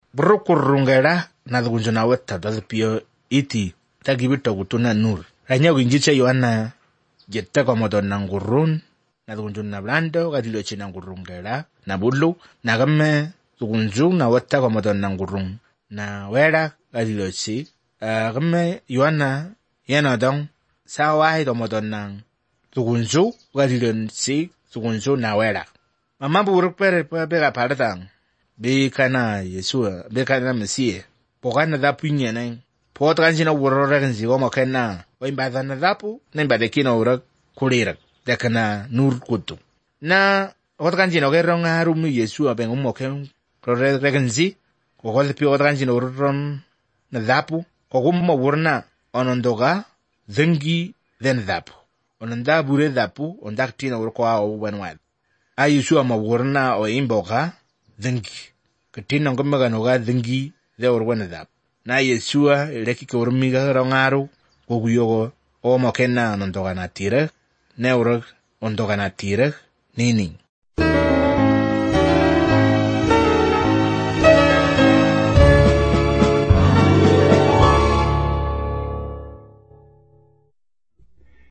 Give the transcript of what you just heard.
Burukurungera na dhugunjuna weta dazipio iti tagibito gutuna nur. Ranya winjiche Yohana jetta kwa modona ngurun na dhugunjuna blando gadilo china ngurungera na bulu na game dhugunju na weta kwa modona ngurung na wera gadilo chi game Yohana yana dong sawa ito modona dhugunju gadilo chi dhugunju na wera. Mamambu urukpere bega paradang be kana Yesua be kana Mesie pokana dapu nyene pot kanjina wurora kanji goma kana oimba dana dapu nemba de kina ura kulira de kana nur kutu na ot kanjina geronga harumu Yesua ben umoke rore kanji ko hol pi ot kanjina uron na dapu ko gummo wurna onondoga zengi den dapu onanda bure dapu ondak tina urko au wenwad Yesua ma wurna o imboga zengi katina ngomega noga zengi de urwana dap na Yesua leki ko urmiga rongaru goguyogo o mokena nondoga na tire ne urog ondoga na tire nini